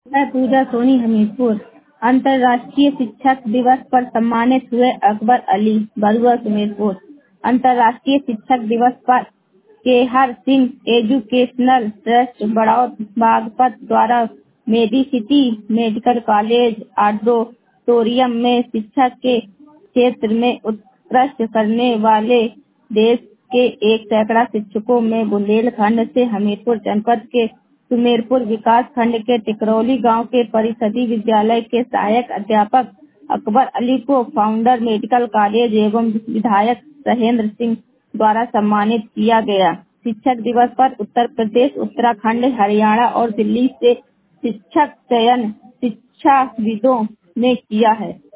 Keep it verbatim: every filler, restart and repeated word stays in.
मैं पूजा सोनी, हमीरपुर। अंतर्राष्ट्रीय शिक्षक दिवस पर सम्मानित हुए अकबर अली, बरुआ, सुमेरपुर। अंतर्राष्ट्रीय शिक्षक दिवस पर केहर सिंह एजुकेशनल ट्रस्ट बड़ौत बागपत द्वारा मेडिसिटी मेडिकल कॉलेज ऑडिटोरियम में शिक्षा के क्षेत्र में उत्कृष्ट करने वाले देश के एक सैकड़ा शिक्षकों में बुंदेलखंड से हमीरपुर जनपद के सुमेरपुर विकास खंड के टिकरौली गांव के परिषदीय विद्यालय के सहायक अध्यापक अकबर अली को फाउंडर मेडिकल कॉलेज एवं विधायक सहेंद्र सिंह द्वारा सम्मानित किया गया। शिक्षक दिवस पर उत्तर प्रदेश, उत्तराखंड, हरियाणा और दिल्ली से शिक्षक चयन शिक्षाविदों ने किया है।